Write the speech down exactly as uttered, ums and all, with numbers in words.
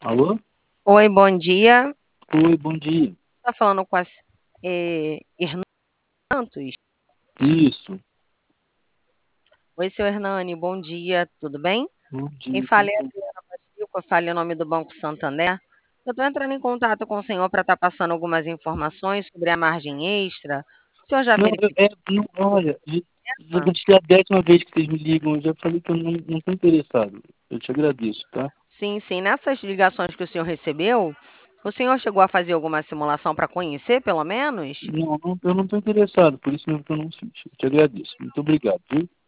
Alô? Oi, bom dia. Oi, bom dia. Tá falando com a s- eh, Hernani Santos? Isso. Oi, seu Hernani, bom dia, tudo bem? Bom Quem dia, fala tudo é a bom? Adriana Pacheco, eu falo em nome do Banco Santander. Eu estou entrando em contato com o senhor para estar passando algumas informações sobre a margem extra. O senhor já Não, eu, verificou é, não, olha, já já essa? vai ser a décima vez que vocês me ligam, eu já falei que eu não estou interessado. Eu te agradeço, tá? Sim, sim. Nessas ligações que o senhor recebeu, o senhor chegou a fazer alguma simulação para conhecer, pelo menos? Não, não, eu não estou interessado, por isso mesmo que eu não fiz. Eu te agradeço. Muito obrigado, viu?